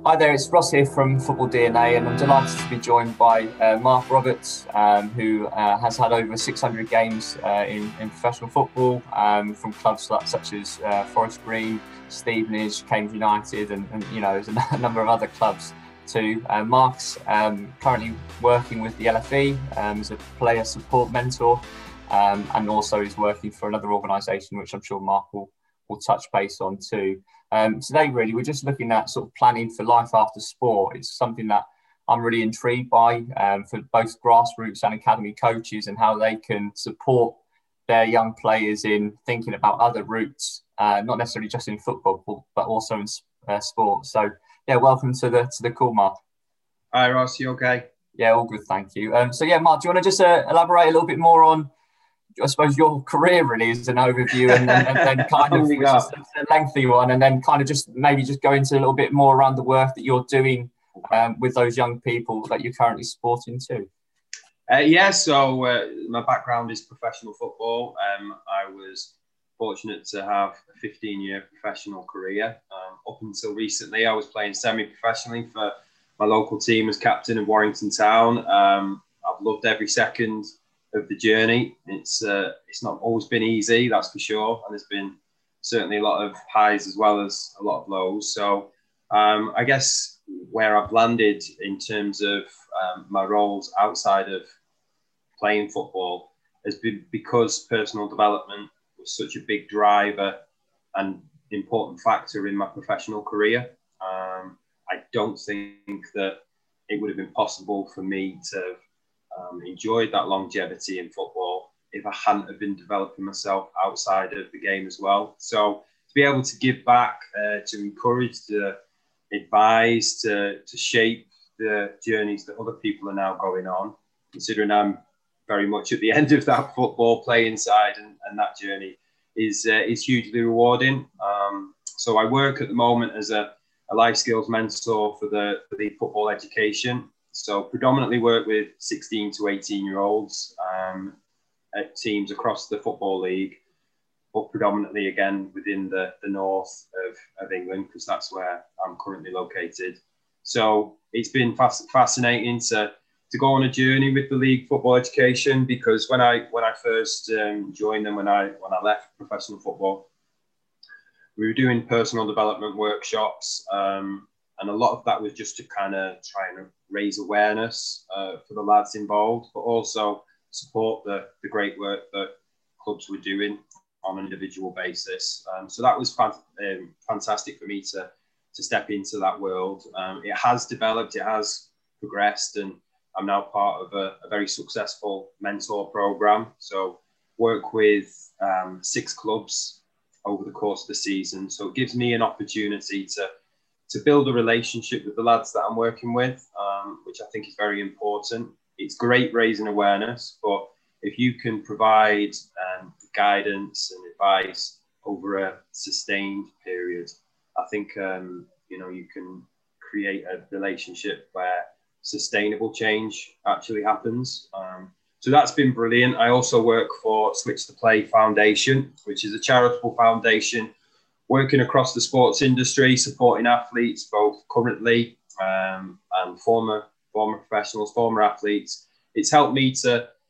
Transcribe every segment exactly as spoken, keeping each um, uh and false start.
Hi there, it's Ross here from Football D N A, and I'm delighted to be joined by uh, Mark Roberts, um, who uh, has had over six hundred games uh, in, in professional football um, from clubs like, such as uh, Forest Green, Stevenage, Cambridge United, and, and you know, there's a number of other clubs too. Uh, Mark's um, currently working with the L F E um, as a player support mentor, um, and also is working for another organisation, which I'm sure Mark will, will touch base on too. Um, today, really, we're just looking at sort of planning for life after sport. It's something that I'm really intrigued by um, for both grassroots and academy coaches, and how they can support their young players in thinking about other routes, uh, not necessarily just in football, but also in uh, sport. So, yeah, welcome to the to the call, Mark. Hi, Ross. You okay? Yeah, all good, thank you. Um, so, yeah, Mark, do you want to just uh, elaborate a little bit more on, I suppose, your career really as an overview, and then, and then kind of, which is a lengthy one, and then kind of just maybe just go into a little bit more around the work that you're doing um, with those young people that you're currently supporting too. Uh, yeah, so uh, my background is professional football. Um, I was fortunate to have a fifteen-year professional career. Um, up until recently, I was playing semi-professionally for my local team as captain of Warrington Town. Um, I've loved every second of the journey. It's uh, it's not always been easy, that's for sure, and there's been certainly a lot of highs as well as a lot of lows. So um, I guess where I've landed in terms of um, my roles outside of playing football has been because personal development was such a big driver and important factor in my professional career. Um, I don't think that it would have been possible for me to Um, enjoyed that longevity in football if I hadn't have been developing myself outside of the game as well. So to be able to give back, uh, to encourage, to advise, to, to shape the journeys that other people are now going on, considering I'm very much at the end of that football playing side, and, and that journey is uh, is hugely rewarding. Um, so I work at the moment as a, a life skills mentor for the for the football education. So predominantly work with sixteen to eighteen year olds um, at teams across the Football League, but predominantly again within the, the north of, of England, because that's where I'm currently located. So it's been fas- fascinating to, to go on a journey with the league football education, because when I when I first um, joined them, when I when I left professional football, we were doing personal development workshops. Um, And a lot of that was just to kind of try and raise awareness uh, for the lads involved, but also support the, the great work that clubs were doing on an individual basis. Um, so that was fan- um, fantastic for me to, to step into that world. Um, it has developed, it has progressed, and I'm now part of a, a very successful mentor program. So work with um, six clubs over the course of the season. So it gives me an opportunity to to build a relationship with the lads that I'm working with, um, which I think is very important. It's great raising awareness, but if you can provide um, guidance and advice over a sustained period, I think um, you know you can create a relationship where sustainable change actually happens. Um, so that's been brilliant. I also work for Switch to Play Foundation, which is a charitable foundation working across the sports industry, supporting athletes, both currently um, and former former professionals, former athletes. It's helped me to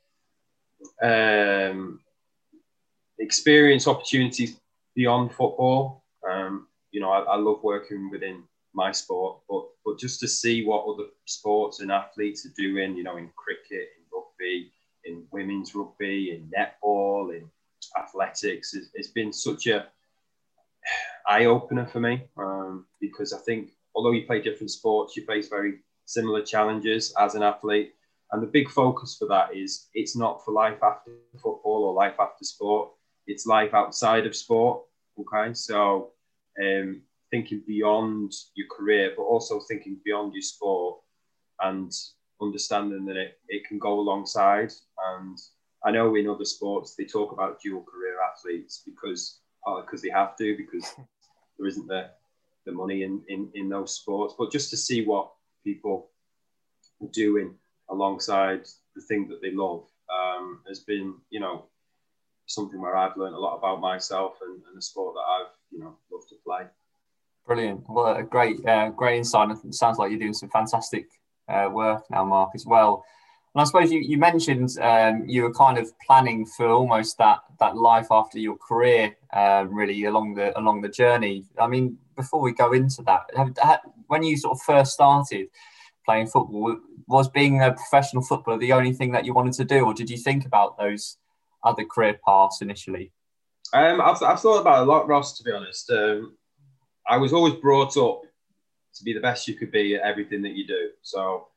um, experience opportunities beyond football. Um, you know, I, I love working within my sport, but but just to see what other sports and athletes are doing, you know, in cricket, in rugby, in women's rugby, in netball, in athletics, it's, it's been such a eye-opener for me, um, because I think although you play different sports, you face very similar challenges as an athlete, and the big focus for that is it's not for life after football or life after sport, it's life outside of sport. Okay, so um, thinking beyond your career, but also thinking beyond your sport, and understanding that it, it can go alongside. And I know in other sports they talk about dual career athletes because because they have to, because there isn't the, the money in, in, in those sports. But just to see what people are doing alongside the thing that they love um, has been, you know, something where I've learned a lot about myself and, and the sport that I've, you know, loved to play. Brilliant. Well, a great, uh, great insight. It sounds like you're doing some fantastic uh, work now, Mark, as well. And I suppose you, you mentioned um, you were kind of planning for almost that that life after your career, uh, really along the along the journey. I mean, before we go into that, have, have, when you sort of first started playing football, was being a professional footballer the only thing that you wanted to do, or did you think about those other career paths initially? Um, I've, I've thought about it a lot, Ross, to be honest. Um, I was always brought up to be the best you could be at everything that you do. So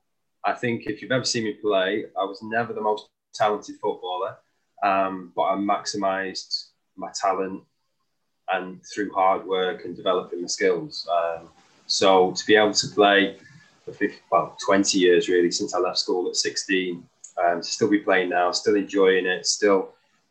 I think if you've ever seen me play, I was never the most talented footballer, um, but I maximised my talent and through hard work and developing my skills. Um, so to be able to play for fifty, well, twenty years really, since I left school at sixteen, um, to still be playing now, still enjoying it, still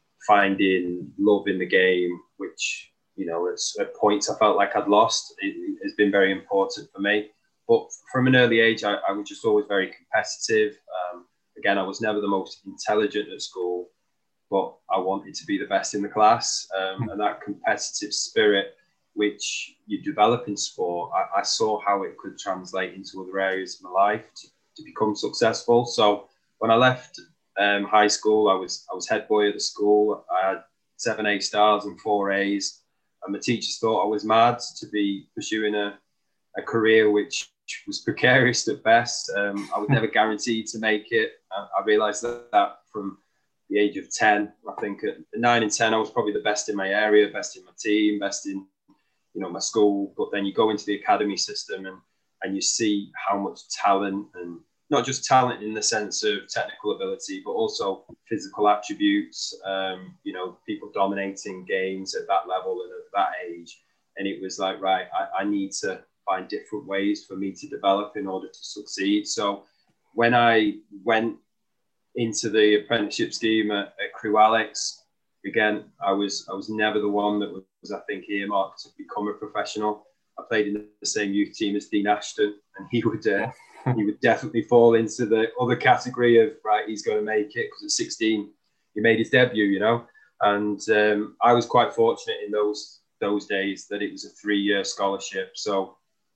finding love in the game, which, you know, it's, at points I felt like I'd lost, it, it has been very important for me. But from an early age, I, I was just always very competitive. Um, again, I was never the most intelligent at school, but I wanted to be the best in the class. Um, and that competitive spirit, which you develop in sport, I, I saw how it could translate into other areas of my life to, to become successful. So when I left um, high school, I was I was head boy at the school. I had seven A stars and four A's. And my teachers thought I was mad to be pursuing a, a career which was precarious at best. Um, I was never guaranteed to make it. I, I realised that, that from the age of ten. I think at nine and ten, I was probably the best in my area, best in my team, best in, you know, my school. But then you go into the academy system and, and you see how much talent, and not just talent in the sense of technical ability, but also physical attributes, um, you know, people dominating games at that level and at that age. And it was like, right, I, I need to find different ways for me to develop in order to succeed. So when I went into the apprenticeship scheme at, at Crewe Alex, again, I was I was never the one that was, I think, earmarked to become a professional. I played in the same youth team as Dean Ashton, and he would uh, he would definitely fall into the other category of, right, he's going to make it, because at sixteen he made his debut, you know. And um, I was quite fortunate in those those days that it was a three-year scholarship, so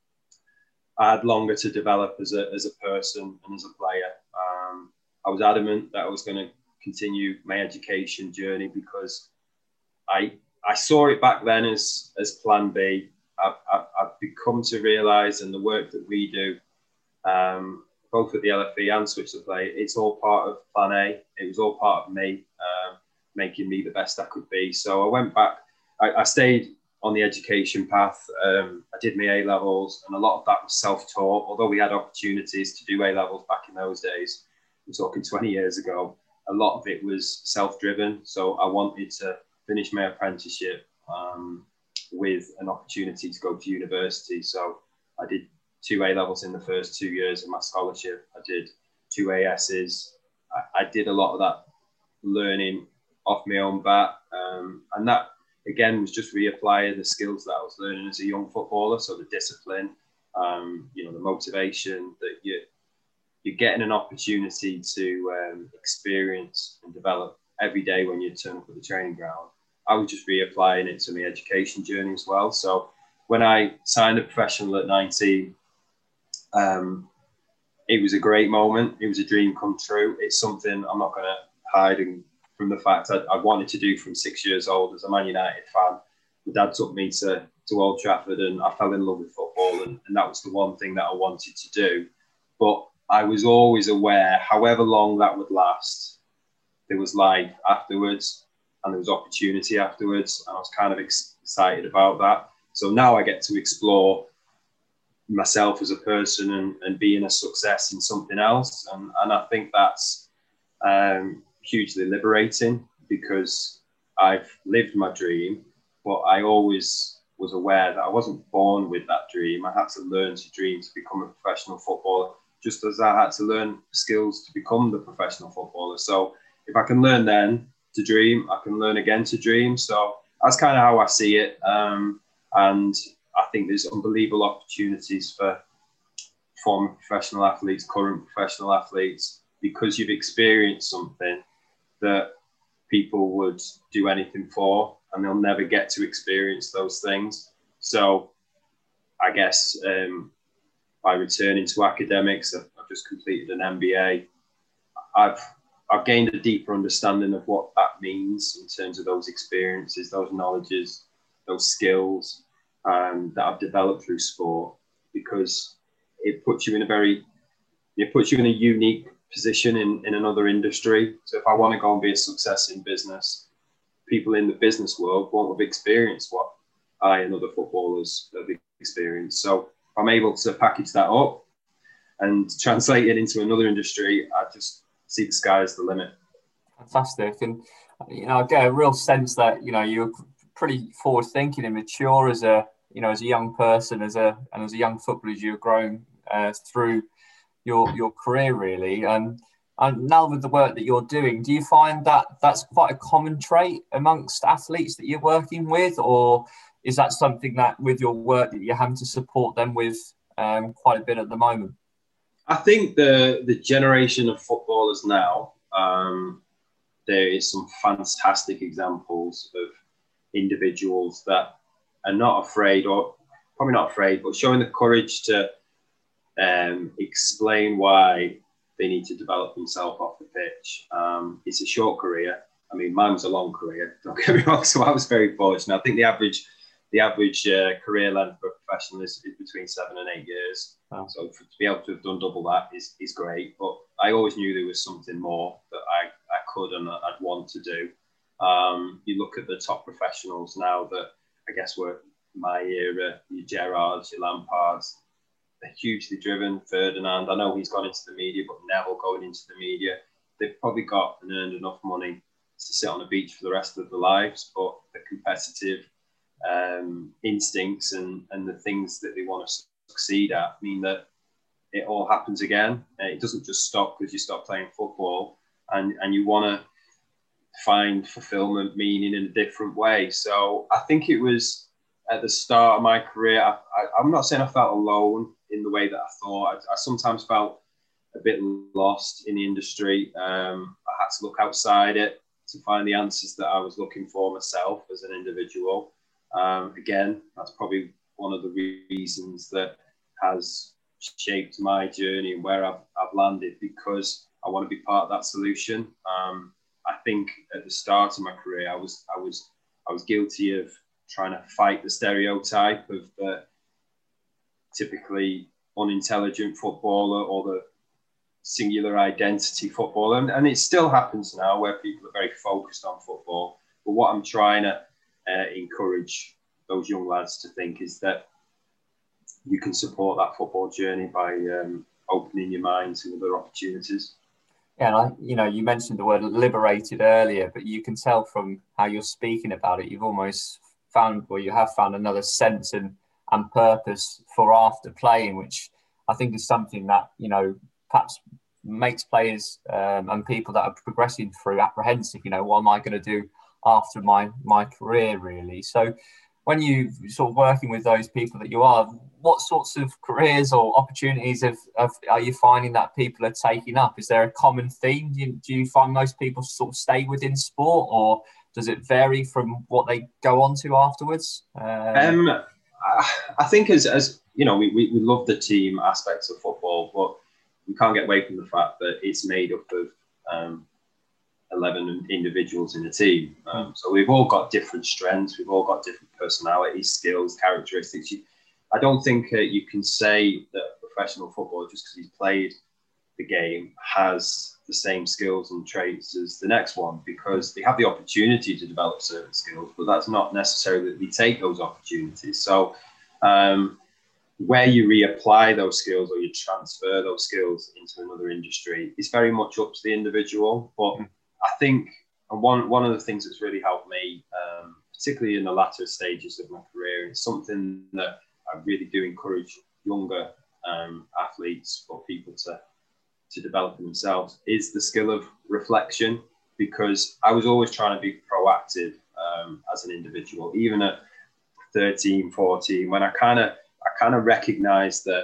I had longer to develop as a as a person and as a player. Um, I was adamant that I was going to continue my education journey because I I saw it back then as as Plan B. I've, I've, I've become to realise, and the work that we do, um, both at the L F E and Switch the Play, it's all part of Plan A. It was all part of me, um, making me the best I could be. So I went back. I, I stayed on the education path. Um, I did my A-levels, and a lot of that was self-taught. Although we had opportunities to do A-levels back in those days, we're talking twenty years ago, a lot of it was self-driven. So I wanted to finish my apprenticeship um, with an opportunity to go to university. So I did two A-levels in the first two years of my scholarship. I did two A S's. I, I did a lot of that learning off my own bat. Um, and that, again, was just reapplying the skills that I was learning as a young footballer. So the discipline, um, you know, the motivation that you, you're getting an opportunity to um, experience and develop every day when you turn up at the training ground. I was just reapplying it to my education journey as well. So when I signed a professional at nineteen, um, it was a great moment. It was a dream come true. It's something I'm not going to hide from the fact that I wanted to do from six years old as a Man United fan. My dad took me to, to Old Trafford, and I fell in love with football, and, and that was the one thing that I wanted to do. But I was always aware, however long that would last, there was life afterwards, and there was opportunity afterwards, and I was kind of excited about that. So now I get to explore myself as a person and, and being a success in something else. And, and I think that's um, hugely liberating, because I've lived my dream, but I always was aware that I wasn't born with that dream. I had to learn to dream to become a professional footballer, just as I had to learn skills to become the professional footballer. So if I can learn then to dream, I can learn again to dream. So that's kind of how I see it. Um, and I think there's unbelievable opportunities for former professional athletes, current professional athletes, because you've experienced something that people would do anything for, and they'll never get to experience those things. So I guess um, by returning to academics, I've, I've just completed an M B A. I've I've gained a deeper understanding of what that means in terms of those experiences, those knowledges, those skills um, that I've developed through sport, because it puts you in a very, it puts you in a unique position in, in another industry. So if I want to go and be a success in business, people in the business world won't have experienced what I and other footballers have experienced. So if I'm able to package that up and translate it into another industry, I just see the sky as the limit. Fantastic. And, you know, I get a real sense that, you know, you're pretty forward thinking and mature as a, you know, as a young person, as a, and as a young footballer, as you're growing uh, through your, your career really. And, and now with the work that you're doing, do you find that that's quite a common trait amongst athletes that you're working with, or is that something that with your work that you're having to support them with um, quite a bit at the moment? I think the the generation of footballers now, um, there is some fantastic examples of individuals that are not afraid, or probably not afraid, but showing the courage to um, explain why they need to develop themselves off the pitch. Um, it's a short career. I mean, mine was a long career, don't get me wrong, so I was very fortunate. I think the average the average uh, career length for a professional is, is between seven and eight years. Oh. So for, to be able to have done double that is, is great. But I always knew there was something more that I, I could and I'd want to do. Um, you look at the top professionals now that I guess were my era, your Gerrards, your Lampards, they're hugely driven. Ferdinand, I know he's gone into the media, but Neville going into the media. They've probably got and earned enough money to sit on the beach for the rest of their lives, but the competitive um, instincts and, and the things that they want to succeed at mean that it all happens again. It doesn't just stop because you stop playing football, and, and you want to find fulfillment, meaning in a different way. So I think it was at the start of my career, I, I, I'm not saying I felt alone in the way that I thought. I, I sometimes felt a bit lost in the industry. Um, I had to look outside it to find the answers that I was looking for myself as an individual. Um, again, that's probably one of the reasons that has shaped my journey and where I've, I've landed, because I want to be part of that solution. Um, I think at the start of my career, I was I was I was guilty of trying to fight the stereotype of the typically unintelligent footballer or the singular identity footballer, and, and it still happens now where people are very focused on football. But what I'm trying to uh, encourage those young lads to think is that you can support that football journey by um, opening your mind to other opportunities. Yeah, and I, you know, you mentioned the word liberated earlier, but you can tell from how you're speaking about it, you've almost found, or you have found another sense and, and purpose for after playing, which I think is something that, you know, perhaps makes players um, and people that are progressing through apprehensive. You know, what am I going to do after my my career, really? So when you sort of working with those people that you are, what sorts of careers or opportunities have, have, are you finding that people are taking up? Is there a common theme? Do you, do you find most people sort of stay within sport, or does it vary from what they go on to afterwards? Um, um, I think as, as you know, we, we, we love the team aspects of football, but we can't get away from the fact that it's made up of um, eleven individuals in a team. Um, so we've all got different strengths, we've all got different personalities, skills, characteristics. You, I don't think uh, you can say that a professional footballer, just because he's played the game, has the same skills and traits as the next one, because they have the opportunity to develop certain skills, but that's not necessarily that we take those opportunities. So um, where you reapply those skills or you transfer those skills into another industry is very much up to the individual. But I think one, one of the things that's really helped me, um, particularly in the latter stages of my career, is something that I really do encourage younger um, athletes or people to, to develop themselves, is the skill of reflection, because I was always trying to be proactive um, as an individual, even at thirteen, fourteen, when I kind of I kind of recognized that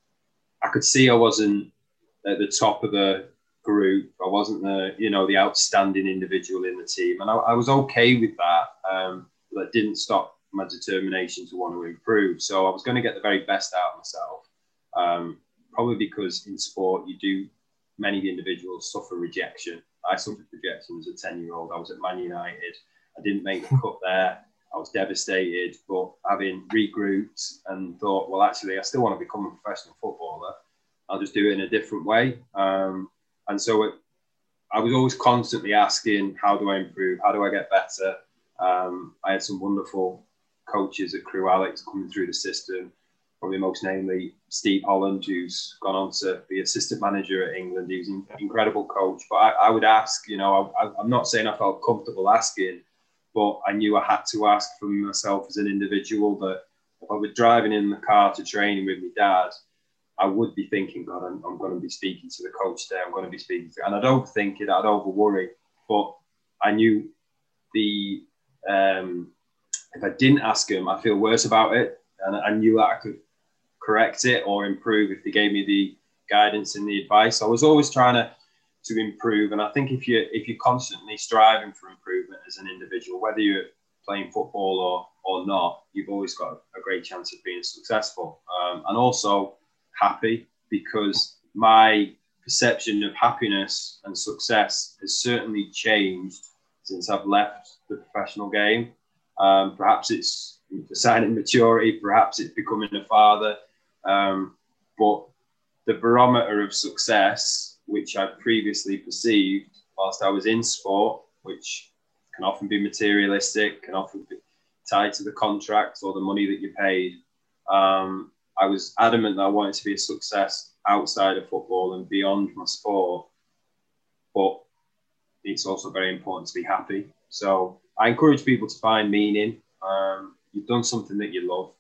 I could see I wasn't at the top of the group. I wasn't the, you know, the outstanding individual in the team. And I, I was okay with that. Um, but it didn't stop my determination to want to improve. So I was going to get the very best out of myself. Um, probably because in sport, you do, many individuals suffer rejection. I suffered rejection as a ten-year-old. I was at Man United. I didn't make the cut there. I was devastated, but having regrouped and thought, well, actually, I still want to become a professional footballer. I'll just do it in a different way. Um, and so it, I was always constantly asking, how do I improve? How do I get better? Um, I had some wonderful coaches at Crewe Alex coming through the system, probably most namely Steve Holland, who's gone on to be assistant manager at England. He was an incredible coach. But I, I would ask, you know, I, I'm not saying I felt comfortable asking, but I knew I had to ask for myself as an individual that if I was driving in the car to training with my dad, I would be thinking, God, I'm, I'm going to be speaking to the coach there. I'm going to be speaking to, and I'd overthink it. I'd over worry. But I knew the, um, if I didn't ask him, I feel worse about it. And I knew that I could correct it or improve if they gave me the guidance and the advice. I was always trying to, to improve. And I think if you if you're constantly striving for improvement as an individual, whether you're playing football or or not, you've always got a great chance of being successful. Um, and also happy, because my perception of happiness and success has certainly changed since I've left the professional game. Um, perhaps it's a sign of maturity, perhaps it's becoming a father. Um, but the barometer of success, which I previously perceived whilst I was in sport, which can often be materialistic, can often be tied to the contracts or the money that you paid. Um, I was adamant that I wanted to be a success outside of football and beyond my sport. But it's also very important to be happy. So I encourage people to find meaning. Um, you've done something that you love.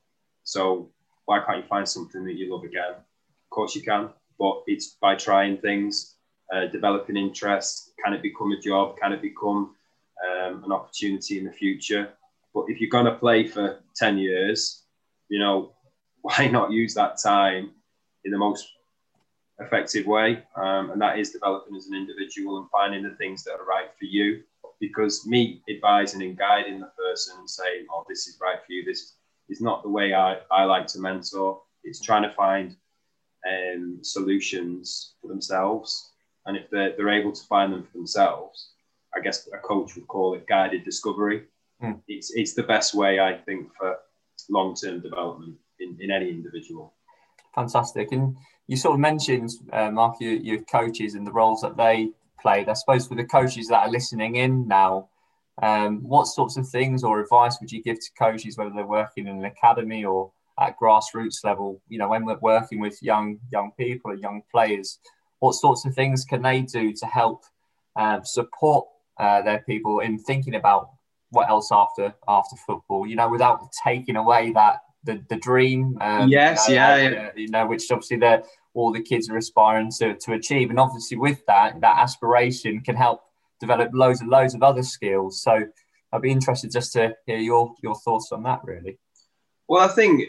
So why can't you find something that you love again? Of course you can, but it's by trying things, uh, developing interest. Can it become a job? Can it become um, an opportunity in the future? But if you're going to play for ten years, you know, why not use that time in the most effective way? Um, and that is developing as an individual and finding the things that are right for you. Because me advising and guiding the person and saying, oh, this is right for you, this is not the way I, I like to mentor. It's trying to find um, solutions for themselves. And if they're, they're able to find them for themselves, I guess a coach would call it guided discovery. Mm. It's, it's the best way, I think, for long-term development in, in any individual. Fantastic. And you sort of mentioned, uh, Mark, your, your coaches and the roles that they played. I suppose for the coaches that are listening in now, um, what sorts of things or advice would you give to coaches, whether they're working in an academy or at grassroots level? You know, when we're working with young young people or young players, what sorts of things can they do to help uh, support uh, their people in thinking about what else after after football? You know, without taking away that the the dream. Um, yes, you know, yeah, uh, yeah. You know, which obviously they're all the kids are aspiring to, to achieve. And obviously with that, that aspiration can help develop loads and loads of other skills. So I'd be interested just to hear your, your thoughts on that, really. Well, I think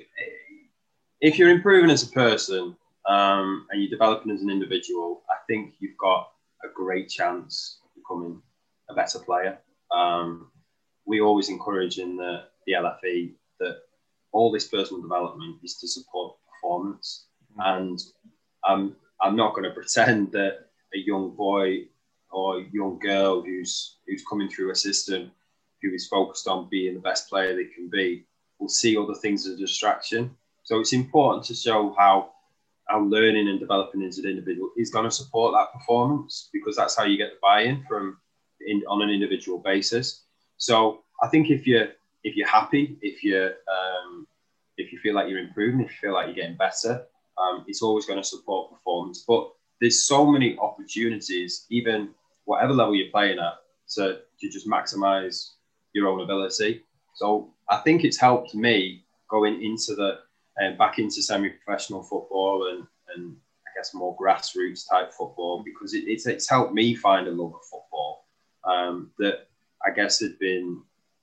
if you're improving as a person um, and you're developing as an individual, I think you've got a great chance of becoming a better player. Um, we always encourage in the, the L F E that all this personal development is to support performance. And I'm, I'm not going to pretend that a young boy or young girl who's who's coming through a system who is focused on being the best player they can be will see other things as a distraction. So it's important to show how, how learning and developing as an individual is going to support that performance, because that's how you get the buy-in from in, on an individual basis. So I think if you're if you're happy, if you're um, if you feel like you're improving, if you feel like you're getting better, Um, it's always going to support performance. But there's so many opportunities, even whatever level you're playing at, to, to just maximise your own ability. So I think it's helped me going into the uh, back into semi-professional football and, and I guess more grassroots type football, because it, it's, it's helped me find a love of football um, that I guess had been,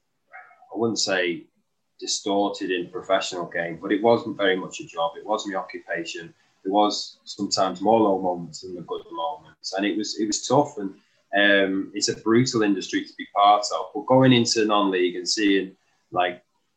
I wouldn't say distorted in professional game, but it wasn't very much a job. It was my occupation. There was sometimes more low moments than the good moments, and it was it was tough. And um, it's a brutal industry to be part of. But going into non-league and seeing like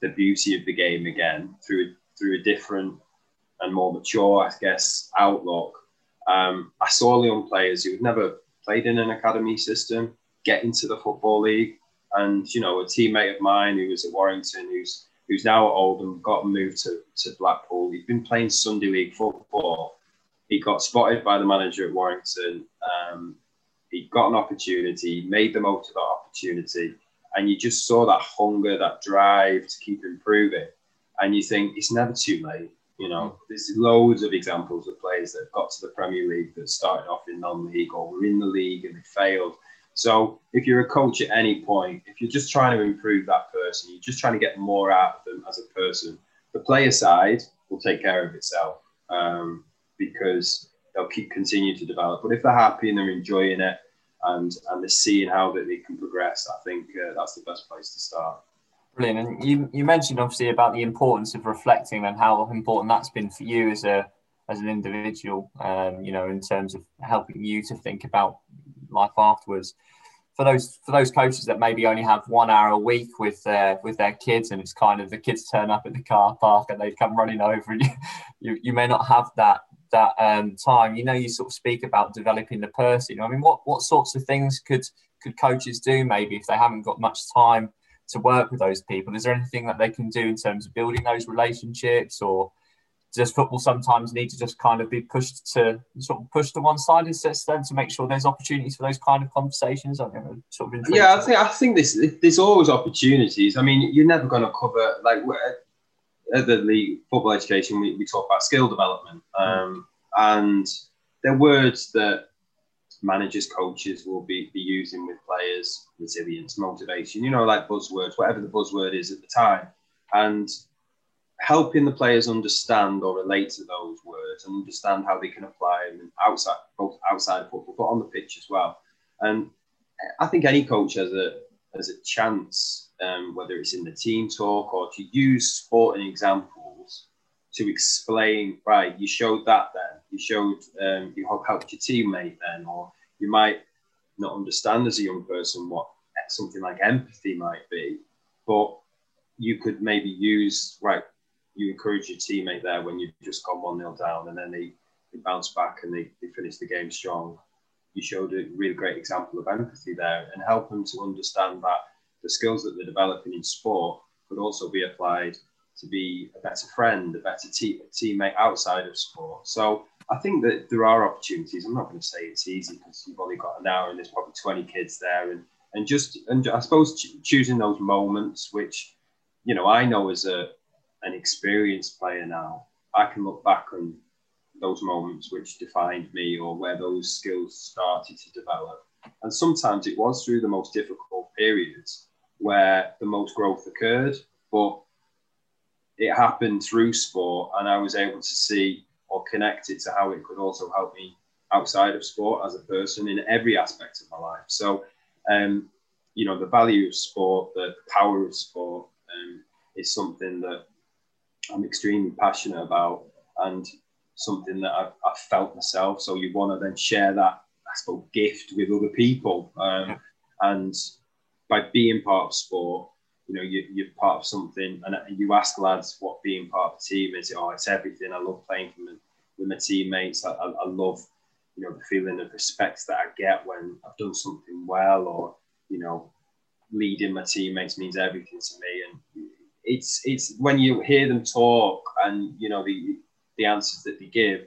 the beauty of the game again through through a different and more mature, I guess, outlook. Um, I saw young players who had never played in an academy system get into the Football League. And, you know, a teammate of mine who was at Warrington, who's who's now at Oldham, got moved to, to Blackpool. He'd been playing Sunday League football. He got spotted by the manager at Warrington. Um, he got an opportunity, made the most of that opportunity. And you just saw that hunger, that drive to keep improving. And you think, it's never too late. You know, there's loads of examples of players that have got to the Premier League that started off in non-league or were in the league and they failed. So if you're a coach at any point, if you're just trying to improve that person, you're just trying to get more out of them as a person, the player side will take care of itself um, because they'll keep continue to develop. But if they're happy and they're enjoying it and, and they're seeing how that they can progress, I think uh, that's the best place to start. Brilliant. And you, you mentioned obviously about the importance of reflecting and how important that's been for you as a as an individual, um, you know, in terms of helping you to think about life afterwards. For those for those coaches that maybe only have one hour a week with their with their kids, and it's kind of the kids turn up at the car park and they come running over, and you you, you may not have that that um, time. You know, you sort of speak about developing the person. I mean, what what sorts of things could could coaches do maybe if they haven't got much time to work with those people? Is there anything that they can do in terms of building those relationships, or does football sometimes need to just kind of be pushed to sort of push to one side instead to make sure there's opportunities for those kind of conversations? I don't know, sort of yeah, I think I think this there's always opportunities. I mean, you're never going to cover, like at the league football education, we, we talk about skill development, um, and they're words that managers, coaches will be, be using with players: resilience, motivation, you know, like buzzwords, whatever the buzzword is at the time. And helping the players understand or relate to those words and understand how they can apply them outside, both outside football, but on the pitch as well. And I think any coach has a has a chance, um, whether it's in the team talk or to use sporting examples to explain, right, you showed that then, you showed, um, you helped your teammate then, or you might not understand as a young person what something like empathy might be, but you could maybe use, right, you encourage your teammate there when you've just gone one nil down and then they, they bounce back and they, they finish the game strong. You showed a really great example of empathy there and help them to understand that the skills that they're developing in sport could also be applied to be a better friend, a better te- teammate outside of sport. So I think that there are opportunities. I'm not going to say it's easy because you've only got an hour and there's probably twenty kids there. And, and just, and I suppose ch- choosing those moments, which, you know, I know as a an experienced player now, I can look back on those moments which defined me or where those skills started to develop. And sometimes it was through the most difficult periods where the most growth occurred, but it happened through sport and I was able to see or connect it to how it could also help me outside of sport as a person in every aspect of my life. So, um, you know, the value of sport, the power of sport um, is something that I'm extremely passionate about and something that I've, I've felt myself. So you want to then share that, I suppose, gift with other people. Um, yeah. And by being part of sport, you know, you, you're part of something, and you ask lads what being part of a team is. Oh, it's everything. I love playing for my, with my teammates. I, I, I love, you know, the feeling of respect that I get when I've done something well, or, you know, leading my teammates means everything to me. And it's it's when you hear them talk and, you know, the the answers that they give,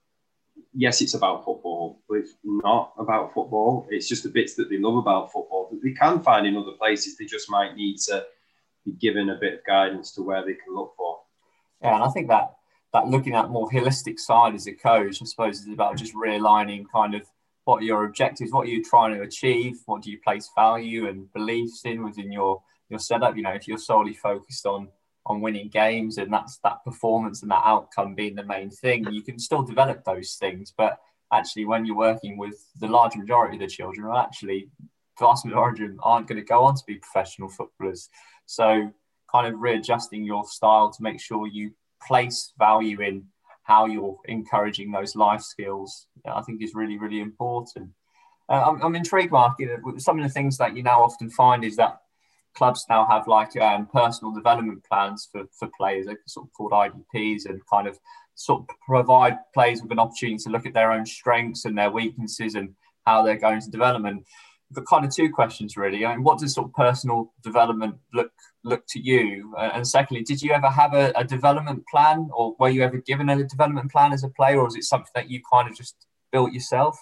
yes, it's about football, but it's not about football. It's just the bits that they love about football that they can find in other places. They just might need to be given a bit of guidance to where they can look for. Yeah, and I think that that looking at more holistic side as a coach, I suppose, is about just realigning kind of what are your objectives, what are you trying to achieve, what do you place value and beliefs in within your your setup. You know, if you're solely focused on on winning games and that's that performance and that outcome being the main thing, you can still develop those things. But actually, when you're working with the large majority of the children, are actually vast majority of them aren't going to go on to be professional footballers. So kind of readjusting your style to make sure you place value in how you're encouraging those life skills, I think is really, really important. Uh, I'm, I'm intrigued, Mark. You know, some of the things that you now often find is that clubs now have like um, personal development plans for, for players, they're sort of called I D Ps, and kind of sort of provide players with an opportunity to look at their own strengths and their weaknesses and how they're going to development. But kind of two questions really. I mean, what does sort of personal development look look to you? Uh, and secondly, did you ever have a, a development plan, or were you ever given a development plan as a player, or is it something that you kind of just built yourself?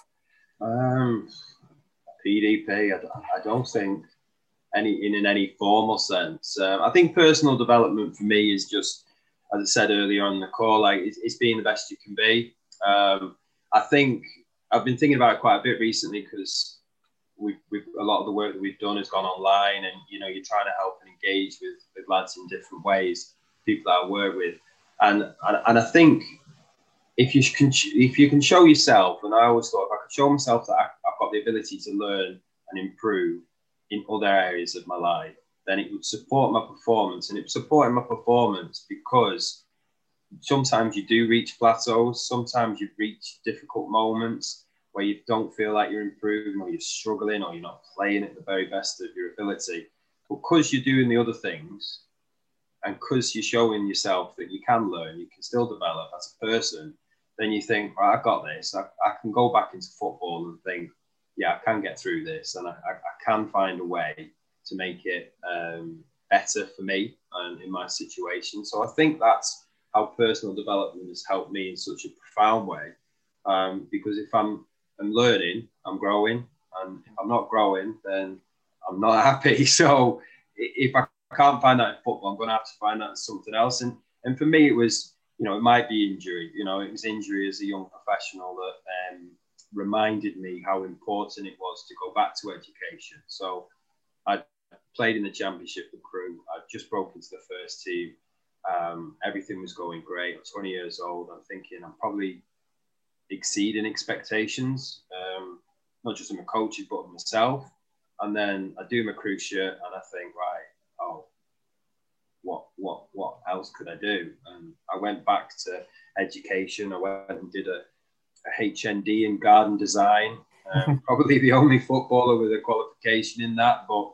Um, P D P, I, I don't think any in, in any formal sense. Um, I think personal development for me is just, as I said earlier on the call, like it's, it's being the best you can be. Um, I think I've been thinking about it quite a bit recently because we've, we've a lot of the work that we've done has gone online, and you know you're trying to help and engage with, with lads in different ways, people that I work with, and and, and I think if you can if you can show yourself, and I always thought if I could show myself that I, I've got the ability to learn and improve in other areas of my life, then it would support my performance, and it's supporting my performance because sometimes you do reach plateaus, sometimes you reach difficult moments where you don't feel like you're improving, or you're struggling, or you're not playing at the very best of your ability. But because you're doing the other things, and because you're showing yourself that you can learn, you can still develop as a person, then you think, right, I got this. I, I can go back into football and think, yeah, I can get through this, and I, I, I can find a way to make it um, better for me and in my situation. So I think that's how personal development has helped me in such a profound way. Um, because if I'm, I'm learning, I'm growing, and if I'm not growing, then I'm not happy. So if I can't find that in football, I'm going to have to find that in something else. And and for me, it was, you know, it might be injury. You know, it was injury as a young professional that um, reminded me how important it was to go back to education. So I played in the championship with Crewe. I just broke into the first team. Um, everything was going great. I'm twenty years old. I'm thinking I'm probably exceeding expectations, um, not just of my coaches, but of myself. And then I do my Crewe shirt and I think, right, oh, what, what, what else could I do? And I went back to education. I went and did a, a H N D in garden design. Um, probably the only footballer with a qualification in that, but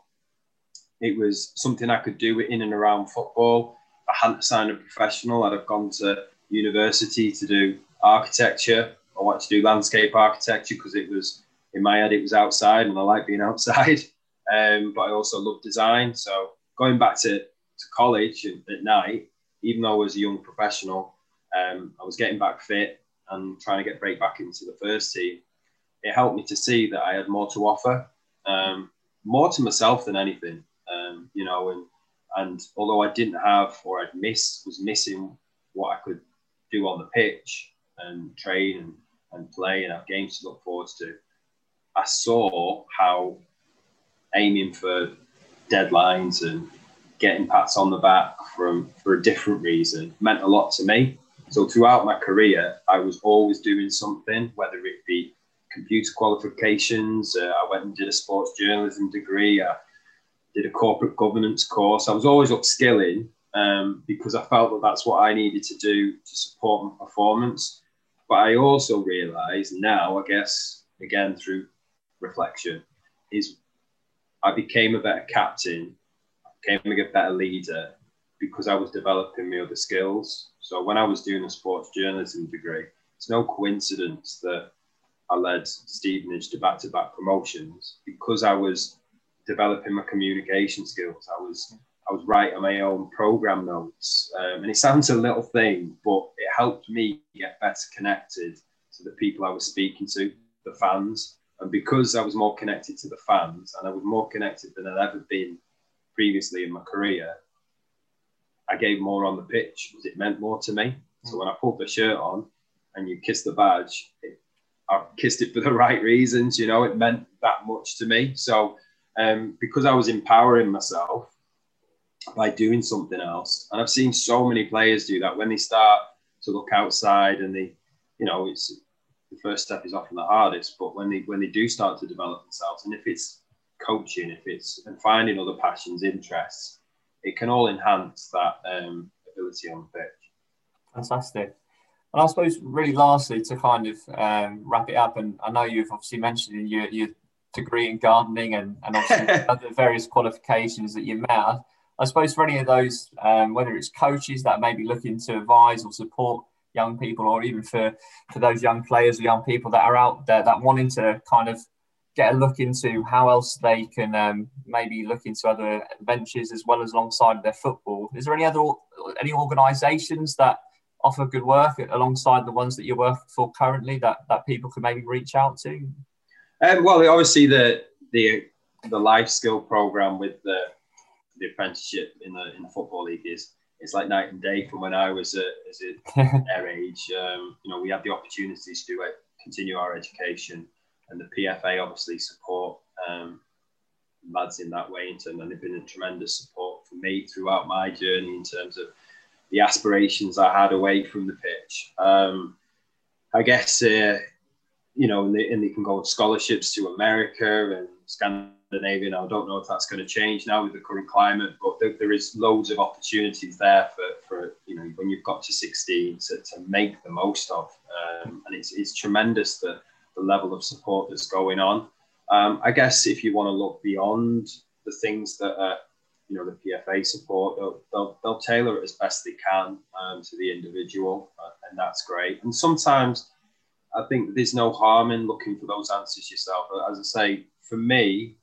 it was something I could do in and around football. I hadn't signed a professional. I'd have gone to university to do architecture. I wanted to do landscape architecture because it was, in my head, it was outside and I like being outside. Um, but I also love design. So going back to, to college at night, even though I was a young professional, um, I was getting back fit and trying to get break back into the first team. It helped me to see that I had more to offer, um, more to myself than anything, um, you know, and and although I didn't have, or I'd miss, was missing what I could do on the pitch and train and, and play and have games to look forward to, I saw how aiming for deadlines and getting pats on the back from for a different reason meant a lot to me. So throughout my career, I was always doing something, whether it be computer qualifications, uh, I went and did a sports journalism degree, I did a corporate governance course. I was always upskilling um, because I felt that that's what I needed to do to support my performance. But I also realised now, I guess, again, through reflection, is I became a better captain, I became a better leader because I was developing my other skills. So when I was doing a sports journalism degree, it's no coincidence that I led Stevenage to back-to-back promotions because I was developing my communication skills. I was I was writing my own program notes, um, and it sounds a little thing, but it helped me get better connected to the people I was speaking to, the fans. And because I was more connected to the fans, and I was more connected than I'd ever been previously in my career, I gave more on the pitch because it meant more to me. So when I pulled the shirt on and you kiss the badge, it, I kissed it for the right reasons. You know, it meant that much to me. So um, because I was empowering myself by doing something else, and I've seen so many players do that when they start to look outside, and they, you know, it's the first step is often the hardest, but when they when they do start to develop themselves, and if it's coaching, if it's and finding other passions, interests, it can all enhance that um, ability on the pitch. Fantastic. And I suppose really lastly, to kind of um, wrap it up, and I know you've obviously mentioned in your, your degree in gardening and, and obviously other various qualifications that you met. I, I suppose for any of those, um, whether it's coaches that may be looking to advise or support young people, or even for, for those young players or young people that are out there that wanting to kind of get a look into how else they can um, maybe look into other ventures as well as alongside their football. Is there any other any organisations that offer good work alongside the ones that you're working for currently that, that people can maybe reach out to? Um, well, obviously the the the life skill program with the the apprenticeship in the in the football league is it's like night and day from when I was at as a, their age. Um, you know, we had the opportunities to uh, continue our education, and the P F A obviously support um, lads in that way. In terms, and they've been a tremendous support for me throughout my journey in terms of the aspirations I had away from the pitch. Um, I guess, uh, you know, and they, and they can go on scholarships to America and Scandinavia. Now, I don't know if that's going to change now with the current climate, but there, there is loads of opportunities there for, for you know, when you've got to sixteen to, to make the most of. Um, and it's, it's tremendous the, the level of support that's going on. Um, I guess if you want to look beyond the things that are, you know, the P F A support, they'll, they'll, they'll tailor it as best they can um, to the individual, uh, and that's great. And sometimes I think there's no harm in looking for those answers yourself. As I say, for me,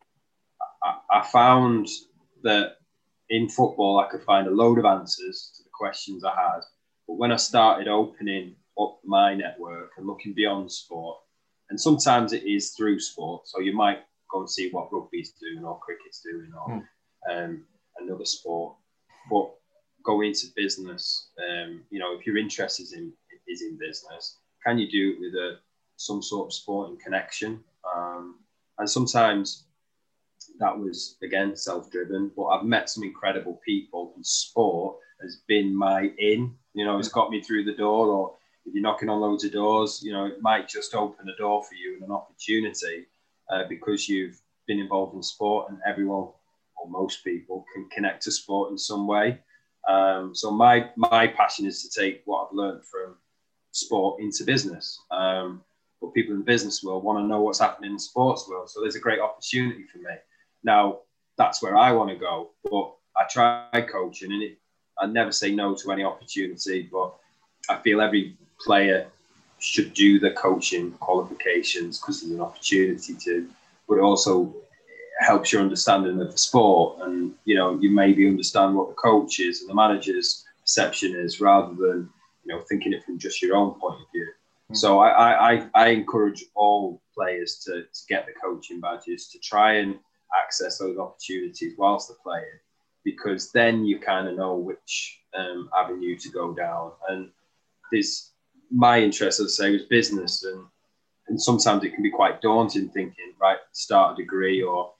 I, I found that in football I could find a load of answers to the questions I had. But when I started opening up my network and looking beyond sport, and sometimes it is through sport, so you might go and see what rugby's doing or cricket's doing or mm. um, another sport, but go into business. Um, you know, if your interest is in is in business, can you do it with a some sort of sporting connection? Um, and sometimes that was, again, self-driven, but I've met some incredible people, and sport has been my in. You know, it's got me through the door. Or if you're knocking on loads of doors, you know, it might just open a door for you and an opportunity uh, because you've been involved in sport, and everyone, or most people, can connect to sport in some way. Um, so my my passion is to take what I've learned from sport into business. Um, but people in the business world want to know what's happening in the sports world. So there's a great opportunity for me. Now, that's where I want to go. But I try coaching, and it, I never say no to any opportunity. But I feel every player should do the coaching qualifications because there's an opportunity to. But it also helps your understanding of the sport. And, you know, you maybe understand what the coach is and the manager's perception is, rather than, you know, thinking it from just your own point of view. Mm-hmm. So I, I, I encourage all players to, to get the coaching badges, to try and access those opportunities whilst they're playing, because then you kind of know which um, avenue to go down. And this, my interest, as I say, was business, and and sometimes it can be quite daunting thinking, right, start a degree or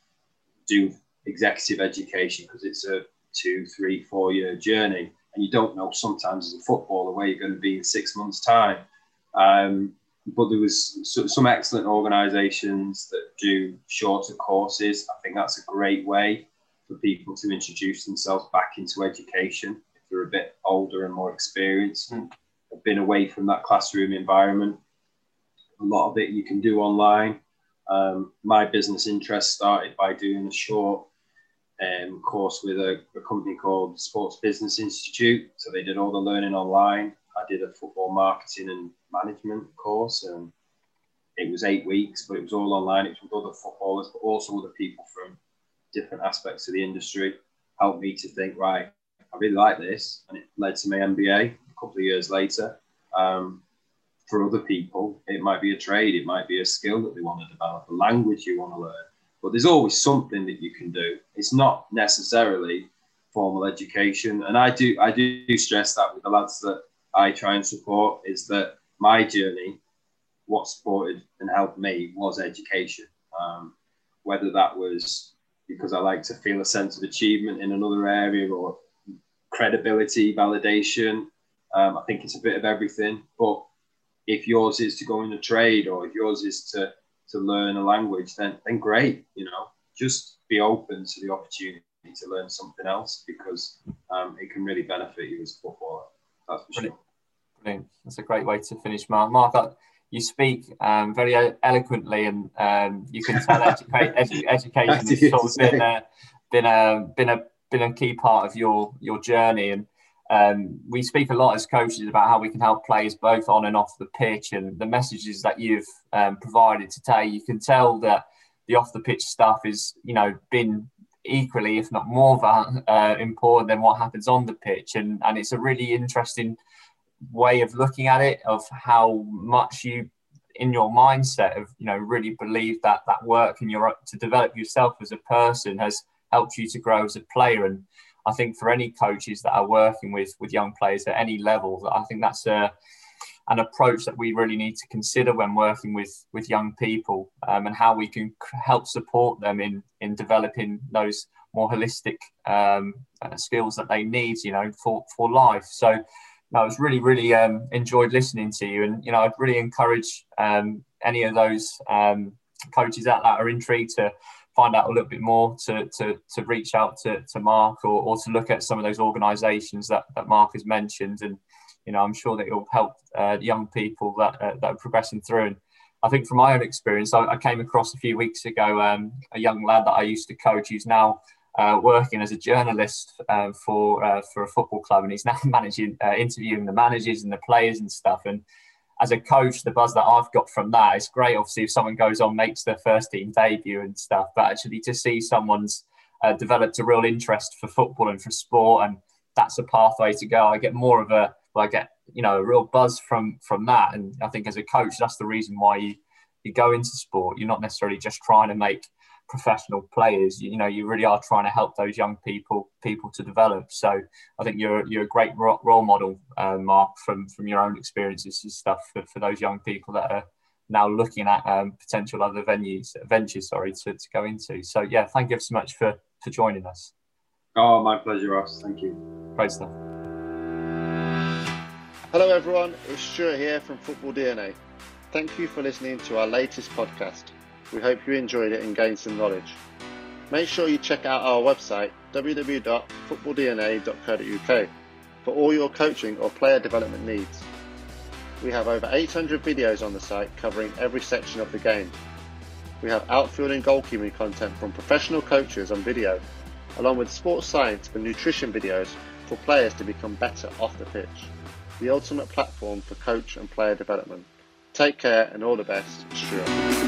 do executive education, because it's a two, three, four year journey. And you don't know sometimes as a footballer where you're going to be in six months' time. Um, but there was some excellent organisations that do shorter courses. I think that's a great way for people to introduce themselves back into education if they're a bit older and more experienced and have been away from that classroom environment. A lot of it you can do online. Um, my business interest started by doing a short Um, course with a, a company called Sports Business Institute. So they did all the learning online. I did a football marketing and management course, and it was eight weeks, but it was all online. It was with other footballers, but also other people from different aspects of the industry. Helped me to think, right, I really like this. And it led to my M B A a couple of years later. Um, for other people, it might be a trade, it might be a skill that they want to develop, a language you want to learn. But there's always something that you can do. It's not necessarily formal education. And I do I do stress that with the lads that I try and support, is that my journey, what supported and helped me was education. Um, whether that was because I like to feel a sense of achievement in another area, or credibility, validation. Um, I think it's a bit of everything. But if yours is to go in a trade, or if yours is to to learn a language, then then great, you know, just be open to the opportunity to learn something else, because um, it can really benefit you as a footballer. That's for Brilliant. sure. Brilliant. That's a great way to finish, Mark. Mark, you speak um, very eloquently, and um, you can tell educa- edu- education has sort of been a, been a been a been a key part of your your journey. And um, we speak a lot as coaches about how we can help players both on and off the pitch, and the messages that you've um, provided today. You can tell that the off the pitch stuff is, you know, been equally, if not more, uh, important than what happens on the pitch, and and it's a really interesting way of looking at it, of how much you in your mindset of, you know, really believe that that work and your to develop yourself as a person has helped you to grow as a player. And I think for any coaches that are working with with young players at any level, I think that's a an approach that we really need to consider when working with with young people, um, and how we can help support them in in developing those more holistic um, uh, skills that they need, you know, for for life. So I was really, really um, enjoyed listening to you, and you know, I'd really encourage um, any of those um, coaches out that are intrigued to find out a little bit more, to to, to reach out to, to Mark, or, or to look at some of those organisations that, that Mark has mentioned. And you know, I'm sure that it will help uh, young people that uh, that are progressing through. And I think from my own experience, I, I came across a few weeks ago um, a young lad that I used to coach, who's now Uh, working as a journalist uh, for uh, for a football club, and he's now managing, uh, interviewing the managers and the players and stuff. And as a coach, the buzz that I've got from that is great. Obviously, if someone goes on, makes their first team debut and stuff, but actually to see someone's uh, developed a real interest for football and for sport, and that's a pathway to go. I get more of a, well, I get, you know, a real buzz from from that. And I think as a coach, that's the reason why you you go into sport. You're not necessarily just trying to make professional players, you know, you really are trying to help those young people people to develop. So I think you're you're a great role model, uh, Mark, from from your own experiences and stuff for, for those young people that are now looking at um, potential other venues ventures sorry to, to go into. So yeah, thank you so much for for joining us. Oh, my pleasure, Ross. Thank you. Great stuff. Hello everyone, it's Stuart here from Football D N A. Thank you for listening to our latest podcast. We hope you enjoyed it and gained some knowledge. Make sure you check out our website, w w w dot football d n a dot co dot u k, for all your coaching or player development needs. We have over eight hundred videos on the site covering every section of the game. We have outfield and goalkeeping content from professional coaches on video, along with sports science and nutrition videos for players to become better off the pitch. The ultimate platform for coach and player development. Take care and all the best, Stuart.